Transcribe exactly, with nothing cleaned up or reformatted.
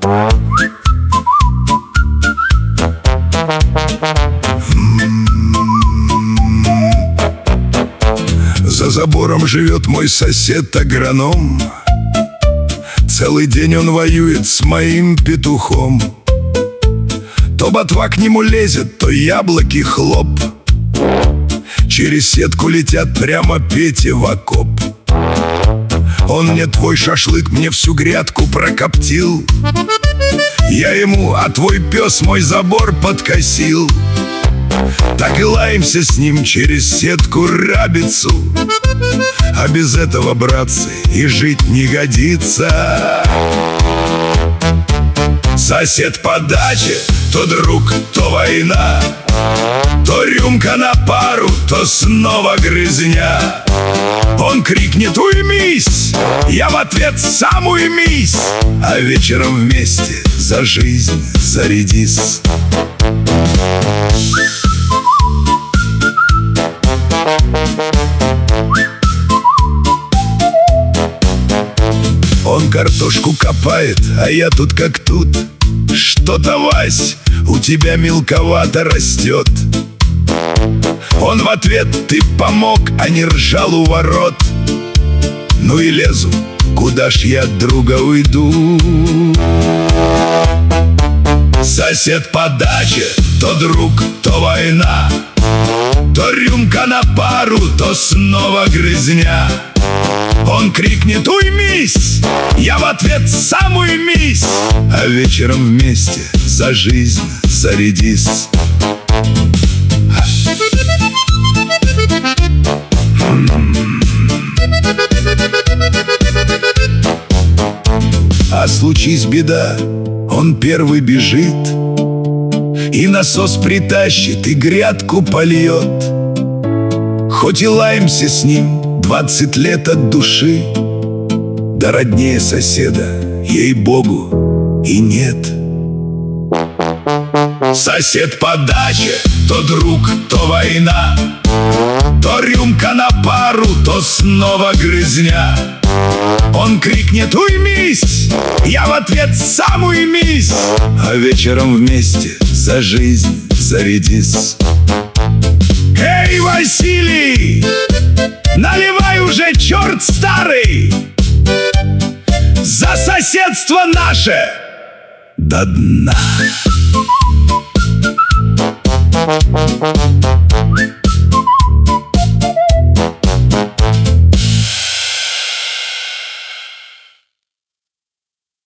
За забором живет мой сосед-агроном. Целый день он воюет с моим петухом. То ботва к нему лезет, то яблоки хлоп. Через сетку летят прямо Пете в окоп. Он мне твой шашлык, мне всю грядку прокоптил. Я ему, а твой пес мой забор подкосил. Так и лаемся с ним через сетку рабицу. А без этого, братцы, и жить не годится. Сосед по даче, то друг, то война. То рюмка на пару, то снова грызня. Он крикнет: уймись! Я в ответ: сам уймись! А вечером вместе за жизнь зарядись. Он картошку копает, а я тут как тут. Что-то, Вась, у тебя мелковато растет. Он в ответ: ты помог, а не ржал у ворот. Ну и лезу, куда ж я от друга уйду? Сосед по даче, то друг, то война. То рюмка на пару, то снова грызня. Он крикнет: уймись! Я в ответ: сам уймись! А вечером вместе за жизнь зарядись. А случись беда, он первый бежит, и насос притащит, и грядку польет. Хоть и лаемся с ним двадцать лет от души, да роднее соседа, ей-богу, и нет. Сосед по даче, то друг, то война. То рюмка на пару, то снова грызня. Он крикнет: уймись! Я в ответ: сам уймись! А вечером вместе за жизнь зарядись. Эй, Василий! Наливай уже, черт старый! За соседство наше до дна!